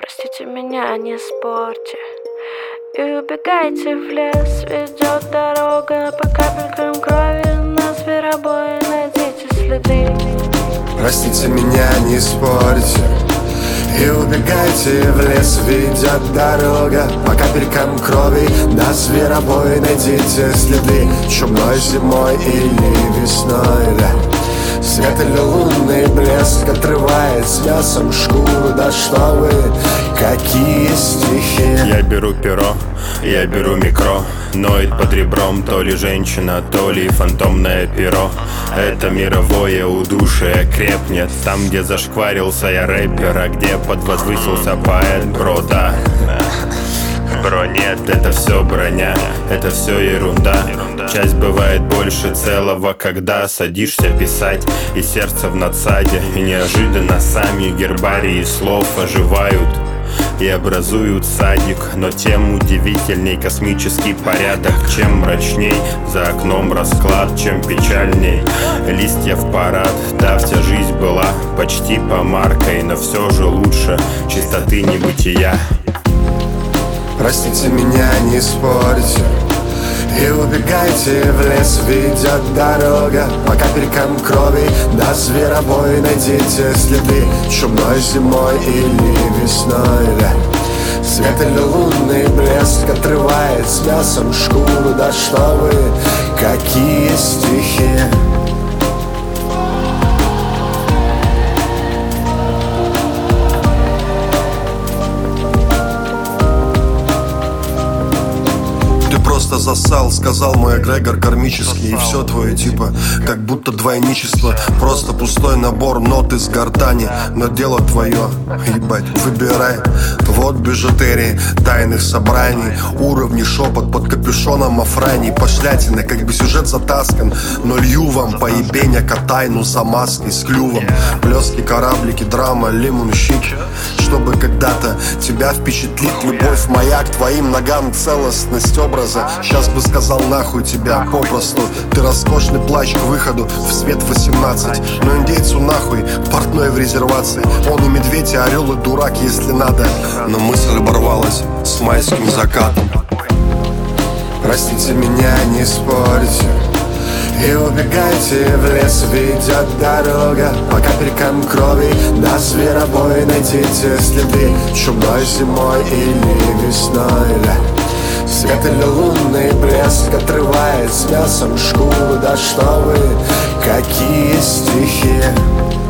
Простите меня, не спорьте. И убегайте в лес, ведет дорога по капелькам крови. На зверобое найдите следы. Простите меня, не спорьте. И убегайте в лес, ведет дорога по капелькам крови. На зверобой найдите следы. Чумной зимой или весной, да. Свет или лунный блеск отрывает с мясом шкуру. Да что вы, какие стихи. Я беру перо, я беру микро. Ноет под ребром то ли женщина, то ли фантомное перо. Это мировое удушие крепнет там, где зашкварился я рэпер, а где подвозвысился поэт, бро, да. Бро, нет, это все броня, это все ерунда. Часть бывает больше целого, когда садишься писать, и сердце в надсаде. И неожиданно сами гербарии слов оживают и образуют садик. Но тем удивительней космический порядок. Чем мрачней за окном расклад, чем печальней листья в парад. Да, вся жизнь была почти помаркой, но все же лучше чистоты небытия. Простите меня, не спорьте. И убегайте в лес, ведет дорога по капелькам крови. На зверобой найдите следы. Чумной зимой или весной, да. Свет или лунный блеск отрывает с мясом шкуру. Да что вы, какие стихи. Просто засал, сказал мой эгрегор кармический. И все твое типа, как будто двойничество. Просто пустой набор нот из гортани. Но дело твое, ебать, выбирай. Вот бижутерии тайных собраний. Уровни шепот под капюшоном офраний. Пошлятина, как бы сюжет затаскан. Но лью вам поебенья тайну за маской с клювом. Плески, кораблики, драма, лимон, щик. Чтобы когда-то тебя впечатлит любовь моя к твоим ногам, целостность образа. Сейчас бы сказал нахуй тебя попросту. Ты роскошный плащ к выходу в свет 18. Но индейцу нахуй, портной в резервации. Он и медведь, и орел, и дурак, если надо. Но мысль оборвалась с майским закатом. Простите меня, не спорьте. И убегайте в лес, ведет дорога по капелькам крови. На зверобой найдите следы. Чумной зимой или весной, да. Свет или лунный блеск отрывает с мясом шкуру. Да что вы, какие стихи.